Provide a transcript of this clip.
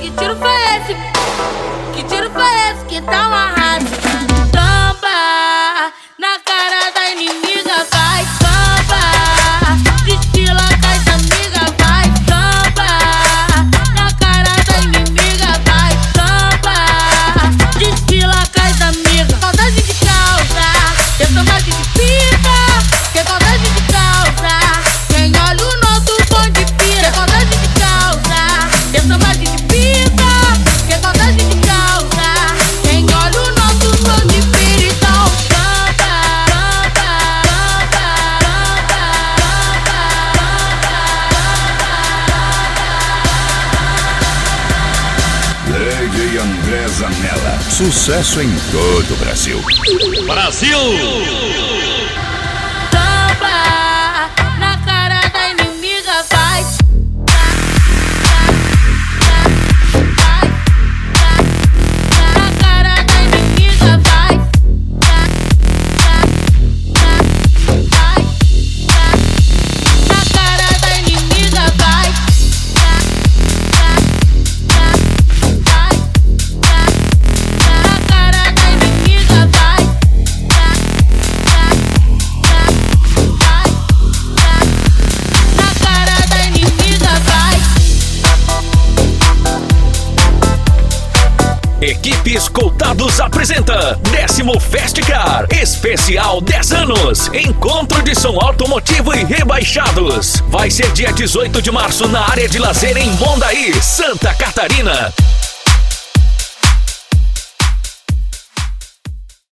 Que tiro foi esse? Que tiro foi esse que tá amarrado? Tamba na cara da inimiga, vai tamba. Desfila com as amigas, vai tamba. Na cara da inimiga, vai tamba. Desfila com as amigas. Saudade de causa, eu saudade de pica. Que saudade de causa, quem olha o nosso bonde pira. Saudade de causa, eu saudade de pica. Que saudade de causa, quem olha o nosso bonde pira. Então Lady Andresa Mella. Sucesso em todo o Brasil. Brasil! tamba na cara da inimiga, vai. Na cara da inimiga, vai. Na cara da inimiga, vai. Na cara da inimiga, vai. Na cara da inimiga, vai. Equipe Escoltados apresenta 10º Festcar Especial 10 anos. Encontro de som automotivo e rebaixados. Vai ser dia 18 de março na área de lazer em Mondaí, Santa Catarina.